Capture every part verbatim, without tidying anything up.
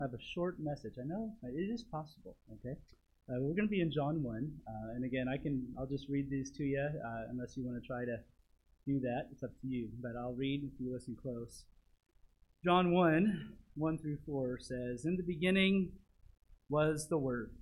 have a short message. I know it is possible. Okay, uh, we're going to be in John one, uh, and again, I can I'll just read these to you, uh, unless you want to try to do that. It's up to you, but I'll read if you listen close. John one, one through four says, "In the beginning was the Word,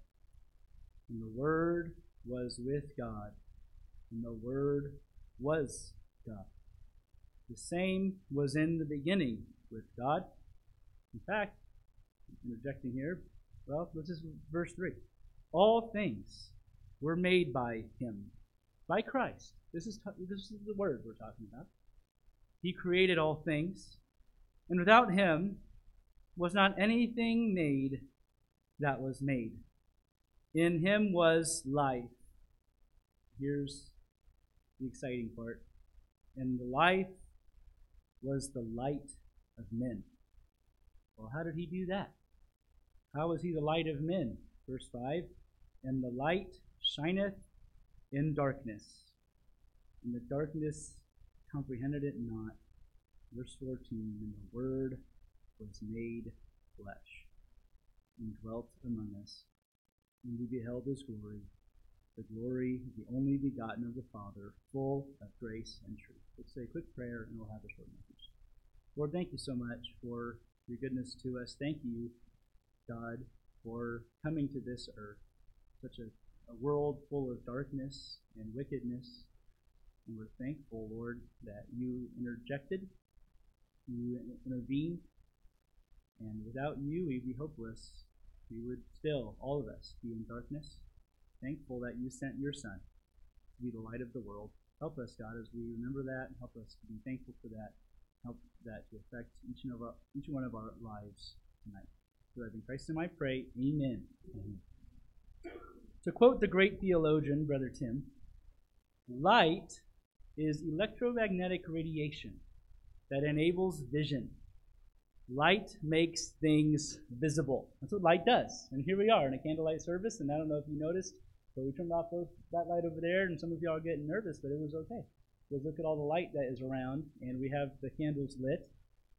and the Word was with God, and the Word was God. The same was in the beginning with God." In fact, interjecting here, well, this is verse three. "All things were made by him," by Christ. This is, this is the Word we're talking about. "He created all things, and without him was not anything made that was made. In him was life." Here's the exciting part. "And the life was the light of men." Well, how did he do that? How was he the light of men? Verse five, "And the light shineth in darkness, and the darkness comprehended it not." Verse fourteen, "And the Word was made flesh, and dwelt among us, and we beheld his glory, the glory of the only begotten of the Father, full of grace and truth." Let's say a quick prayer, and we'll have a short message. Lord, thank you so much for your goodness to us. Thank you, God, for coming to this earth, such a, a world full of darkness and wickedness. And we're thankful, Lord, that you interjected, you intervened, and without you, we'd be hopeless. We would still, all of us, be in darkness. Thankful that you sent your Son to be the light of the world. Help us, God, as we remember that, and help us to be thankful for that. Help that to affect each and, of our, each one of our lives tonight. So in Christ's name I pray, amen. Mm-hmm. To quote the great theologian, Brother Tim, light is electromagnetic radiation that enables vision. Light makes things visible. That's what light does. And here we are in a candlelight service, and I don't know if you noticed, but we turned off those, that light over there, and some of y'all are getting nervous, but it was okay. Because look at all the light that is around, and we have the candles lit.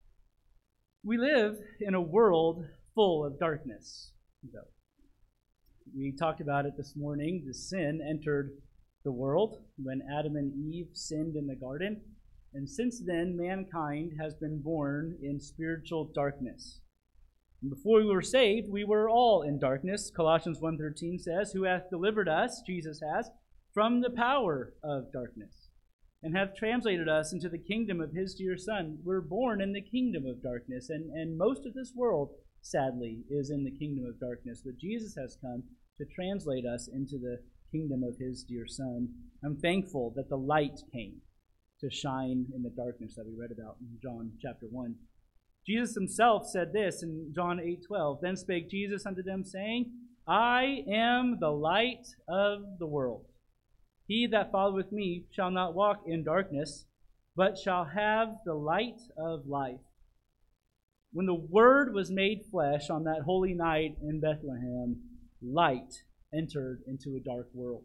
We live in a world full of darkness, though. We talked about it this morning. The sin entered the world when Adam and Eve sinned in the garden. And since then, mankind has been born in spiritual darkness. And before we were saved, we were all in darkness. Colossians one thirteen says, "Who hath delivered us," Jesus has, "from the power of darkness, and hath translated us into the kingdom of his dear Son." We're born in the kingdom of darkness, and, and most of this world, sadly, is in the kingdom of darkness. But Jesus has come to translate us into the kingdom of his dear Son. I'm thankful that the light came to shine in the darkness that we read about in John chapter one. Jesus himself said this in John eight twelve, "Then spake Jesus unto them, saying, I am the light of the world. He that followeth me shall not walk in darkness, but shall have the light of life." When the Word was made flesh on that holy night in Bethlehem, light entered into a dark world.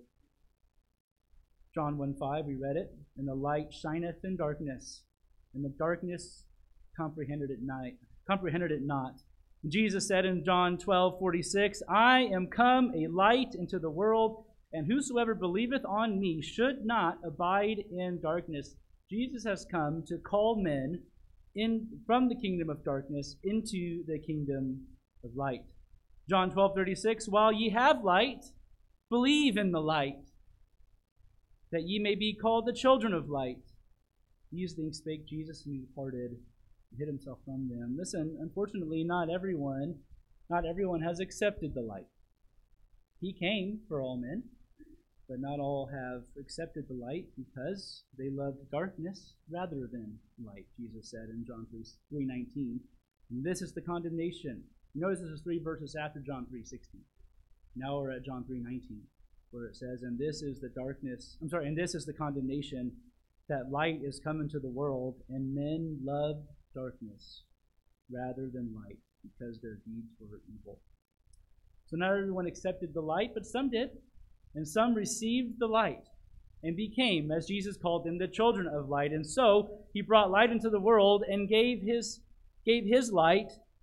John one five, we read it, "And the light shineth in darkness, and the darkness comprehended it not." Comprehended it not. Jesus said in John twelve forty-six, "I am come a light into the world, and whosoever believeth on me should not abide in darkness." Jesus has come to call men in from the kingdom of darkness into the kingdom of light. John twelve thirty-six, "While ye have light, believe in the light, that ye may be called the children of light." These things spake Jesus, and he departed and hid himself from them. Listen, unfortunately, not everyone, not everyone has accepted the light. He came for all men, but not all have accepted the light because they loved darkness rather than light, Jesus said in John three nineteen. And this is the condemnation. Notice this is three verses after John three sixteen. Now we're at John three nineteen, where it says, "And this is the darkness, I'm sorry, and this is the condemnation, that light is come into the world, and men loved darkness rather than light, because their deeds were evil." So not everyone accepted the light, but some did. And some received the light and became, as Jesus called them, the children of light. And so he brought light into the world and gave his, gave his light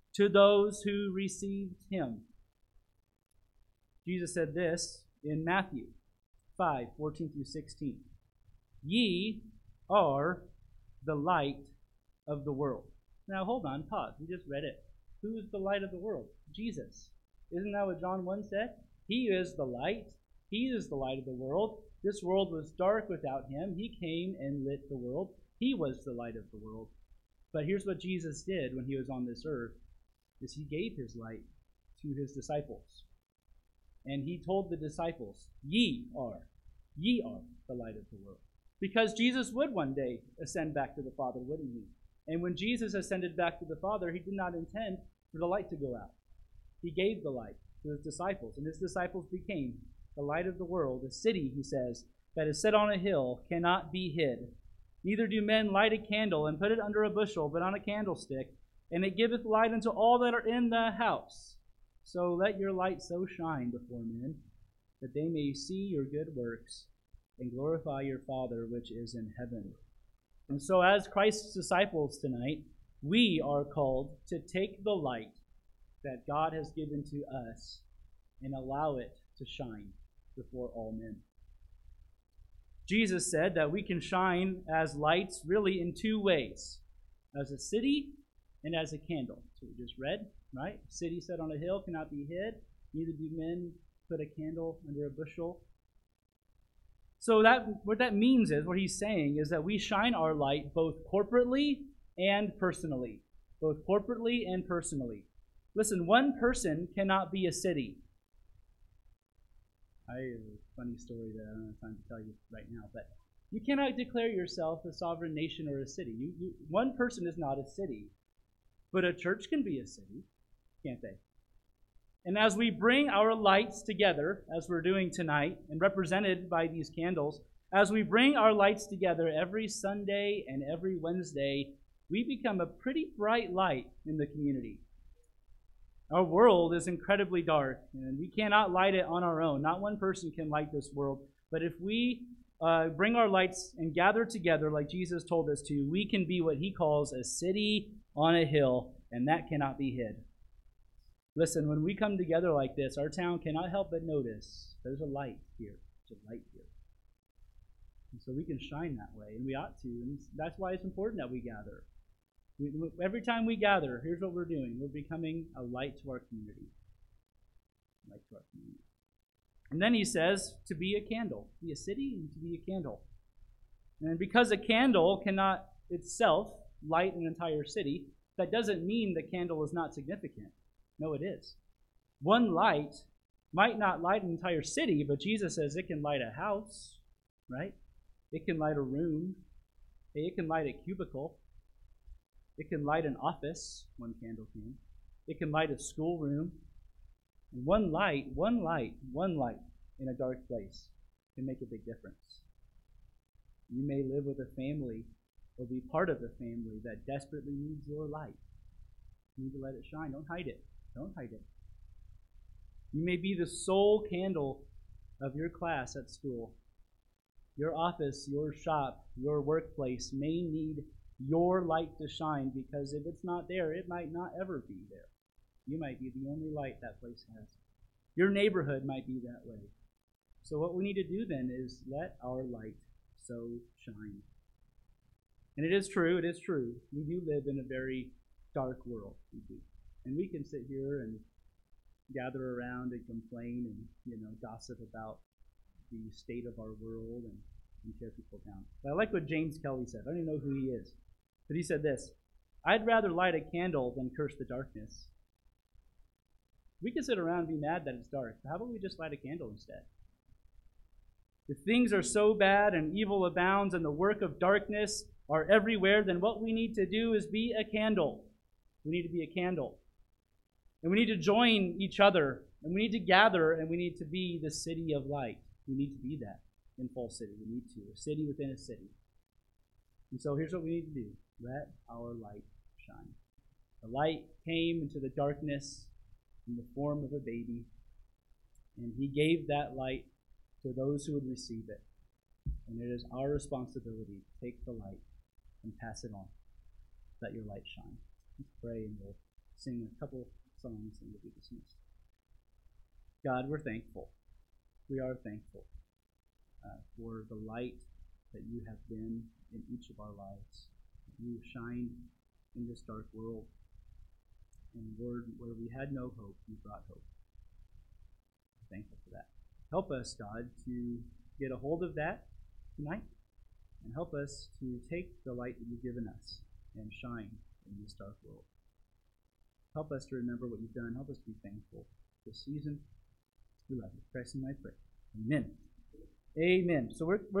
to those who received him. Jesus said this in Matthew five, fourteen through sixteen. Ye are the light of the world. Now hold on, pause. We just read it. Who is the light of the world? Jesus. Isn't that what John one said? He is the light. He is the light of the world. This world was dark without him. He came and lit the world. He was the light of the world. But here's what Jesus did when he was on this earth, is he gave his light to his disciples. And he told the disciples, ye are, ye are the light of the world. Because Jesus would one day ascend back to the Father, wouldn't he? And when Jesus ascended back to the Father, he did not intend for the light to go out. He gave the light to his disciples, and his disciples became the light of the world. A city, he says, that is set on a hill cannot be hid. Neither do men light a candle and put it under a bushel, but on a candlestick, and it giveth light unto all that are in the house. So let your light so shine before men, that they may see your good works and glorify your Father which is in heaven. And so as Christ's disciples tonight, we are called to take the light that God has given to us and allow it to shine before all men. Jesus said that we can shine as lights really in two ways, as a city and as a candle. So we just read, right? A city set on a hill cannot be hid, neither do men put a candle under a bushel. So that what that means is, what he's saying is that we shine our light both corporately and personally. Both corporately and personally. Listen, one person cannot be a city. I have a funny story that I don't have time to tell you right now, but you cannot declare yourself a sovereign nation or a city. You, you, one person is not a city, but a church can be a city, can't they? And as we bring our lights together, as we're doing tonight, and represented by these candles, as we bring our lights together every Sunday and every Wednesday, we become a pretty bright light in the community. Our world is incredibly dark, and we cannot light it on our own. Not one person can light this world. But if we uh, bring our lights and gather together like Jesus told us to, we can be what he calls a city on a hill, and that cannot be hid. Listen, when we come together like this, our town cannot help but notice there's a light here. There's a light here. And so we can shine that way, and we ought to. And that's why it's important that we gather. We, every time we gather, here's what we're doing. We're becoming a light to our community. Light to our community. And then he says to be a candle. Be a city and to be a candle. And because a candle cannot itself light an entire city, that doesn't mean the candle is not significant. No, it is. One light might not light an entire city, but Jesus says it can light a house, right? It can light a room. It can light a cubicle. It can light an office, one candle can. It can light a schoolroom. And one light, one light, one light in a dark place can make a big difference. You may live with a family or be part of a family that desperately needs your light. You need to let it shine. Don't hide it. Don't hide it. You may be the sole candle of your class at school. Your office, your shop, your workplace may need your light to shine, because if it's not there, it might not ever be there. You might be the only light that place has. Your neighborhood might be that way. So what we need to do then is let our light so shine. And it is true, it is true. We do live in a very dark world. We do. And we can sit here and gather around and complain and, you know, gossip about the state of our world and, and tear people down. But I like what James Kelly said. I don't even know who he is. But he said this: I'd rather light a candle than curse the darkness. We can sit around and be mad that it's dark, but how about we just light a candle instead? If things are so bad and evil abounds and the work of darkness are everywhere, then what we need to do is be a candle. We need to be a candle. And we need to join each other, and we need to gather, and we need to be the city of light. We need to be that in Fall City. We need to. A city within a city. And so here's what we need to do. Let our light shine. The light came into the darkness in the form of a baby, and he gave that light to those who would receive it. And it is our responsibility to take the light and pass it on. Let your light shine. Let's pray and we'll sing a couple songs and we'll be dismissed. God, we're thankful. We are thankful uh, for the light that you have been in each of our lives. You shine in this dark world. And Lord, where we had no hope, you brought hope. We're thankful for that. Help us, God, to get a hold of that tonight, and help us to take the light that you've given us and shine in this dark world. Help us to remember what you've done. Help us to be thankful this season. We love you. Christ in my prayer. Amen. Amen. So we're, we're